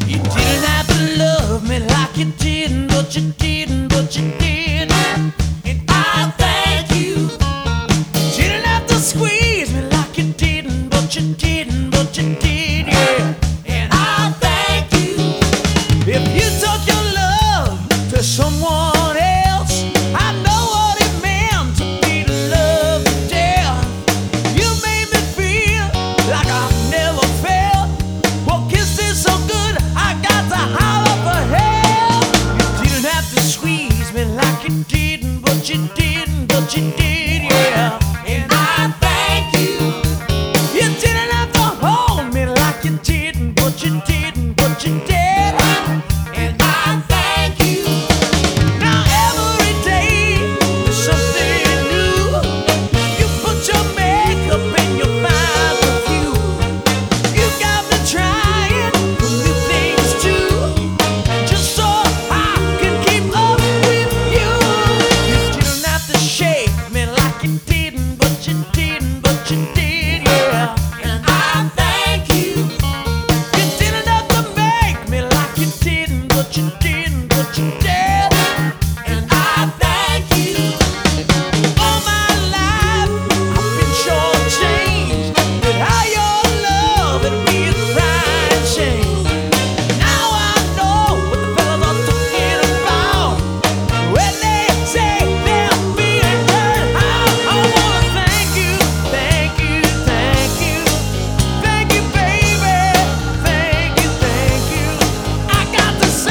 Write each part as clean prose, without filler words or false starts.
You didn't have to love me like you did, but you did, but you did. And I thank you. Didn't have to squeeze me like you did, but you did, but you did, yeah. And I thank you. If you took your love to someone else, I know what it meant to be loved to death. You made me feel like I've never felt. Well, kisses so good, I got to holler for help. You didn't have to squeeze me like you did, but you did, but you did, yeah. And I thank you. You didn't have to hold me like you did, but you did, but you did. And I thank you. Now every day is something new. You put your makeup and your fine perfume. You got me trying new things too, just so I can keep up with you. You didn't have to shake me like you did, but you did, but you did, yeah. And I thank you. You didn't have to make me like you did, but you did, but you did. And I thank you. All my life I've been shortchanged with how your love would be a crying shame. Now I know what the fellas are talking about when they say they're being hurt. I wanna thank you, thank you, thank you, thank you, baby, thank you, thank you. I got to say.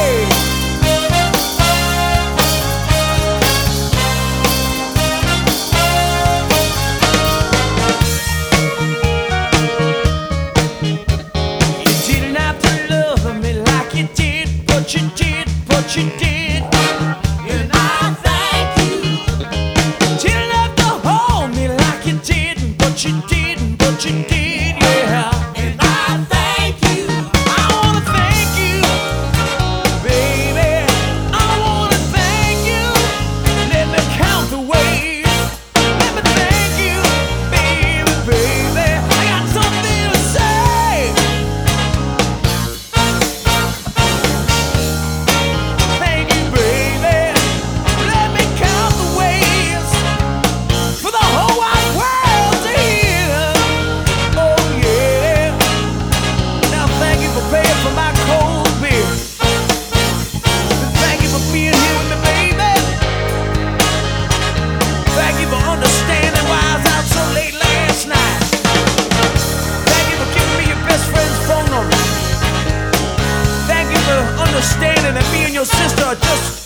You didn't have to love me like you did, but you did, but you did. And I thank you. Didn't have to hold me like you did, but you did, but you did, yeah. And I thank you. I wanna thank you, baby. I wanna thank you. Let me count the ways. Let me thank you, baby, baby. I got something to say. Thank you, baby. Let me count the ways for the whole wide world to hear. Oh yeah. Now thank you for paying for my cold beer. Thank you for being here with me, baby. Thank you for understanding why I was out so late last night. Thank you for giving me your best friend's phone number. Thank you for understanding that me and your sister are just